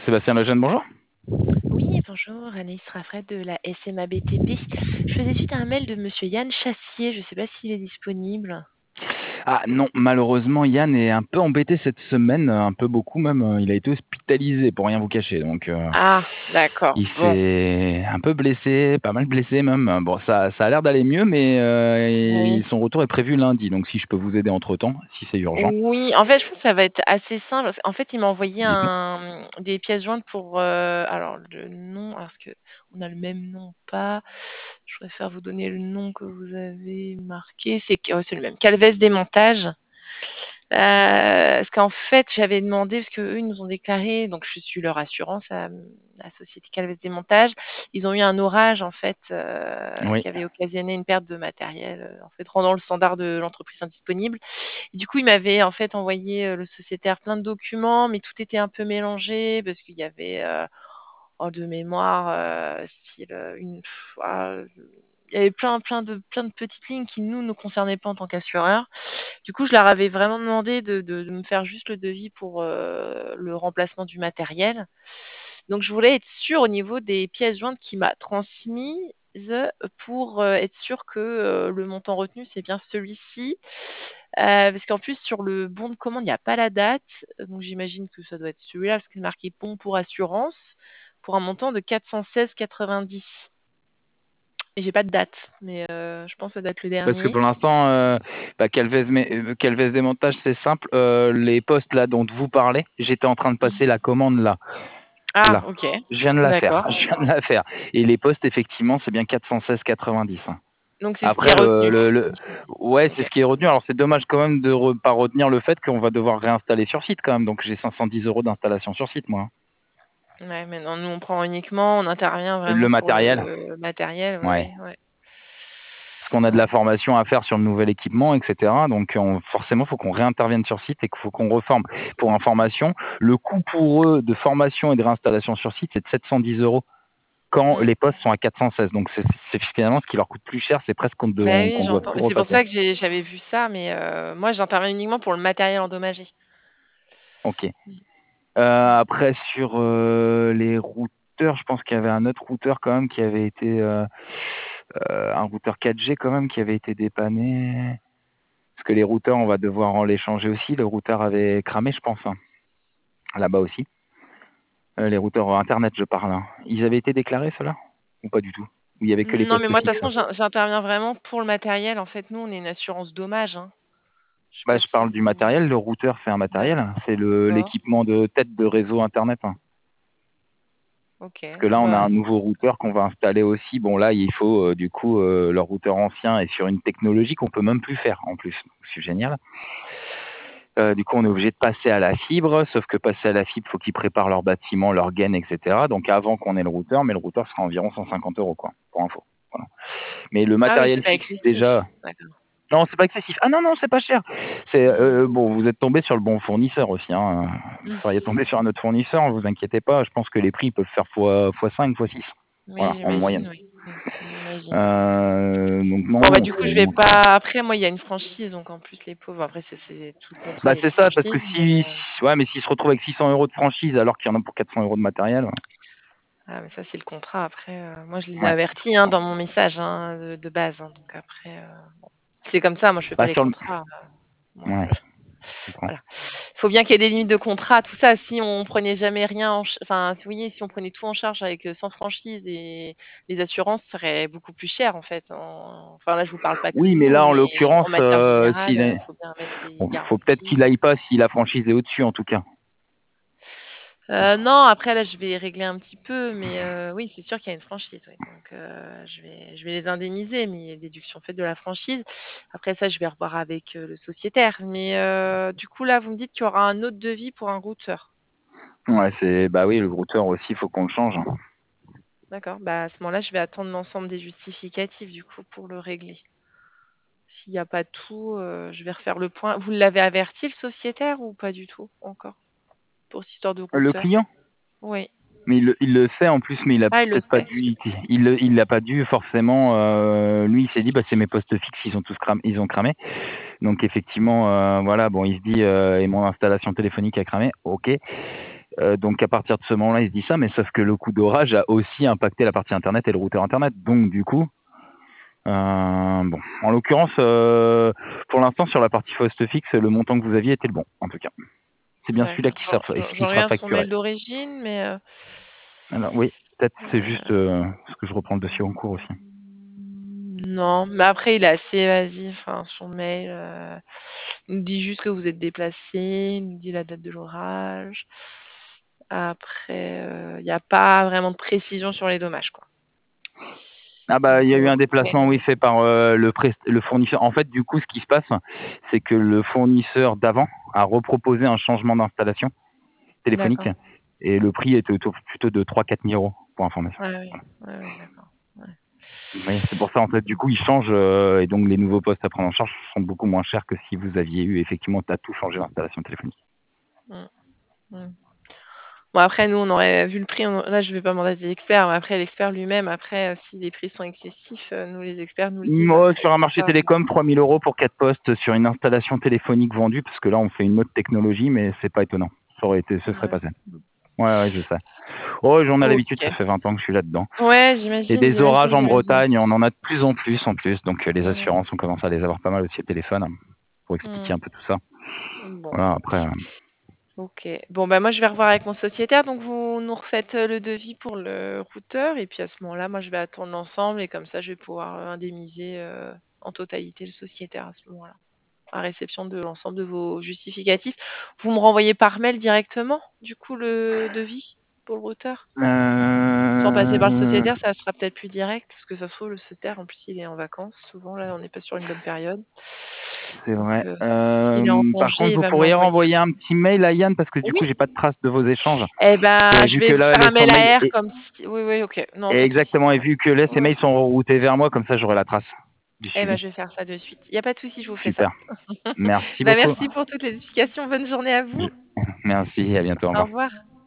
Sébastien Lejeune, bonjour. Oui, bonjour, Anaïs Raffret de la SMA BTP. Je faisais suite à un mail de Monsieur Yann Chassier, je ne sais pas s'il est disponible. Ah non, malheureusement, Yann est un peu embêté cette semaine, un peu beaucoup même. Il a été hospitalisé, pour rien vous cacher. Donc, Ah, d'accord, il bon, s'est un peu blessé, pas mal blessé même. Bon, ça a l'air d'aller mieux, mais oui. son retour est prévu lundi. Donc, si je peux vous aider entre-temps, si c'est urgent, Oui, en fait, je pense que ça va être assez simple. En fait, il m'a envoyé dites-moi. des pièces jointes pour, alors le nom, alors est-ce que on a le même nom ou pas? Je préfère vous donner le nom que vous avez marqué. C'est le même. Calvez Démontage. Parce qu'en fait, j'avais demandé, parce qu'eux, ils nous ont déclaré, donc je suis leur assurance à la société Calvez Démontage. Ils ont eu un orage, en fait, Oui, qui avait occasionné une perte de matériel, en fait, rendant le standard de l'entreprise indisponible. Et du coup, ils m'avaient, en fait, envoyé, le sociétaire plein de documents, mais tout était un peu mélangé, parce qu'il y avait, de mémoire, style, il y avait plein de petites lignes qui, nous, ne concernaient pas en tant qu'assureur. Du coup, je leur avais vraiment demandé de me faire juste le devis pour le remplacement du matériel. Donc, je voulais être sûre au niveau des pièces jointes qu'il m'a transmises pour être sûre que le montant retenu, c'est bien celui-ci. Parce qu'en plus, sur le bon de commande, il n'y a pas la date. Donc, j'imagine que ça doit être celui-là, parce qu'il est marqué bon pour assurance, pour un montant de 416,90. Et j'ai pas de date, mais je pense que ça doit être le parce que dernier. pour l'instant, Calvez Démontage, c'est simple. Les postes là dont vous parlez, j'étais en train de passer la commande là. Ah, Là, ok. je viens de la faire, D'accord. je viens de la faire. Et les postes, effectivement, c'est bien 416,90. Donc, c'est ce qui est Après, retenu. ouais, c'est Ok. ce qui est retenu. Alors, c'est dommage quand même de pas retenir le fait qu'on va devoir réinstaller sur site quand même. Donc, j'ai 510 euros d'installation sur site, moi. Ouais, mais non, nous, on prend uniquement, on intervient vraiment Le sur matériel, le matériel. Oui, ouais. oui, ouais. Parce qu'on a de la Ouais. formation à faire sur le nouvel équipement, etc. Donc, forcément, il faut qu'on réintervienne sur site et qu'il faut qu'on reforme. Pour information, le coût pour eux de formation et de réinstallation sur site, c'est de 710 euros. Quand Mm. les postes sont à 416. Donc c'est finalement ce qui leur coûte plus cher, c'est presque Bah oui, qu'on doit j'entends. tout Mais c'est pour repasser. ça que j'avais vu ça, mais moi, j'interviens uniquement pour le matériel endommagé. Ok. Mm. Après sur les routeurs, je pense qu'il y avait un autre routeur quand même qui avait été un routeur 4G quand même qui avait été dépanné. Parce que les routeurs, on va devoir en les changer aussi. Le routeur avait cramé, je pense, hein, là-bas aussi. Les routeurs Internet, je parle, hein. Ils avaient été déclarés, ceux-là? Ou pas du tout? Ou il y avait que les Non, mais postes moi, de toute fixes? façon, j'interviens vraiment pour le matériel. En fait, nous, on est une assurance dommage, hein. Je sais Bah, pas je si parle du vous... matériel. Le routeur, c'est un matériel. C'est D'accord. l'équipement de tête de réseau Internet, hein. Ok. Parce que là, on a Bah, un nouveau routeur qu'on va installer aussi. Bon, là, il faut du coup leur routeur ancien est sur une technologie qu'on peut même plus faire en plus. C'est génial. Du coup, on est obligé de passer à la fibre, sauf que passer à la fibre, il faut qu'ils préparent leur bâtiment, leur gaine, etc. Donc avant qu'on ait le routeur, mais le routeur sera environ 150 euros, quoi, pour info. Voilà. Mais le ah oui, matériel c'est pas fixe, excessif. déjà. D'accord. Non, c'est pas excessif. Ah non, non, c'est pas cher. C'est Mm. bon, vous êtes tombé sur le bon fournisseur aussi, hein. Vous Mm. seriez tombé sur un autre fournisseur, ne vous inquiétez pas. Je pense que les prix ils peuvent faire fois 5, fois 6. Oui, Voilà, en moyenne. j'imagine, oui. J'imagine. Donc non, Bon, bah, non, du coup, c'est je vais pas. Après, moi, il y a une franchise, donc en plus, les pauvres, après, tout le contrat bah est c'est ça, parce que franchise, mais ouais, mais s'ils se retrouvent avec 600 euros de franchise alors qu'il y en a pour 400 euros de matériel, ah, mais ça, c'est le contrat. Après, moi, je les ai ouais, avertis, hein, dans mon message, hein, de base, hein. Donc après, c'est comme ça. Moi, je fais pas pas les sur le, contrats. Moi, ouais, je comprends. voilà. Il faut bien qu'il y ait des limites de contrat, tout ça. Si on prenait jamais rien, enfin, si vous voyez, si on prenait tout en charge avec sans franchise et les assurances seraient beaucoup plus chères, en fait. Enfin, là, je vous parle pas que Oui, mais nous, là, en mais l'occurrence, en matière générale, s'il est, faut bien mettre des bon, faut peut-être garanties. qu'il aille pas si la franchise est au-dessus, en tout cas. Non, après là, je vais régler un petit peu, mais oui, c'est sûr qu'il y a une franchise, oui. Donc je vais les indemniser, mais il y a une déduction faite de la franchise. Après ça, je vais revoir avec, le sociétaire. Mais du coup, là, vous me dites qu'il y aura un autre devis pour un routeur? Ouais, bah oui, le routeur aussi, il faut qu'on le change. D'accord, bah, à ce moment-là, je vais attendre l'ensemble des justificatifs, du coup, pour le régler. S'il y a pas tout, je vais refaire le point. Vous l'avez averti, le sociétaire, ou pas du tout, encore? Pour cette histoire de Le routeur? client? Oui. Mais il le sait en plus, mais il a Ah, il le peut-être pas sait? dû, il l'a pas dû forcément. Lui, il s'est dit, bah c'est mes postes fixes, ils ont tous cramé, ils ont cramé. Donc effectivement, voilà, bon, il se dit, et mon installation téléphonique a cramé, ok. Donc à partir de ce moment-là, il se dit ça, mais sauf que le coup d'orage a aussi impacté la partie internet et le routeur internet. Donc du coup, bon, en l'occurrence, pour l'instant sur la partie poste fixe, le montant que vous aviez était le bon, en tout cas. C'est bien celui-là D'accord. qui Je sera regarde son facturé. mail d'origine, mais Alors oui, peut-être c'est juste euh, ce que je reprends le dossier en cours aussi. non. Mais après, il est assez évasif, enfin, son mail. Il nous dit juste que vous êtes déplacé, il nous dit la date de l'orage. Après, il n'y a pas vraiment de précision sur les dommages, quoi. Ah bah il y Donc, a eu un après, déplacement, oui, fait par le fournisseur. En fait, du coup, ce qui se passe, c'est que le fournisseur d'avant a reproposé un changement d'installation téléphonique d'accord. et le prix était autour plutôt de 3 4 000 € pour information. Ouais, oui, ouais, ouais, d'accord. Ouais. Oui, c'est pour ça en fait, du coup, ils changent et donc les nouveaux postes à prendre en charge sont beaucoup moins chers que si vous aviez eu effectivement à tout changer l'installation téléphonique. Mm, mm. Bon, après, nous, on aurait vu le prix. Là, je vais pas mandater l'expert, mais après, l'expert lui-même, après, si les prix sont excessifs, nous, les experts nous le disent. Hein. Moi, sur un C'est marché pas... télécom, 3 000 € pour 4 postes sur une installation téléphonique vendue, parce que là, on fait une autre technologie, mais c'est pas étonnant. Ce serait Ouais. passé. Ouais, je sais. Oh, j'en ai l'habitude, ça Ok. fait 20 ans que je suis là-dedans. Ouais, Et j'imagine, des orages j'imagine, en j'imagine. Bretagne, on en a de plus en plus. Donc les Mm, assurances, on commence à les avoir pas mal aussi au téléphone pour expliquer mm. un peu tout ça. Bon. Voilà, après, Ok. Bon, bah moi, je vais revoir avec mon sociétaire. Donc, vous nous refaites le devis pour le routeur. Et puis, à ce moment-là, moi, je vais attendre l'ensemble. Et comme ça, je vais pouvoir indemniser en totalité le sociétaire à ce moment-là, à réception de l'ensemble de vos justificatifs. Vous me renvoyez par mail directement, du coup, le devis pour le routeur? Sans passer par le euh, sociétaire, ça sera peut-être plus direct, parce que ça se trouve, le sociétaire, en plus, il est en vacances. Souvent, là, on n'est pas sur une bonne période. c'est Donc, vrai. s'il est en Par congé, contre, il vous va me pourriez l'envoyer. renvoyer un petit mail à Yann parce que du Oui. coup, j'ai pas de traces de vos échanges. Eh ben, Et je vu vais que vous là, faire un son mail mail à R est comme si... Oui, oui, ok. Non, est pas de souci. exactement, et vu que là, ces Ouais. mails sont reroutés vers moi, comme ça, j'aurai la trace du Eh ben, suivi. je vais faire ça de suite. Il n'y a pas de souci, je vous fais ça. Super. Merci Bah, beaucoup. merci pour toutes les explications. Bonne journée à vous. Je- Merci, à bientôt, au Au revoir. revoir.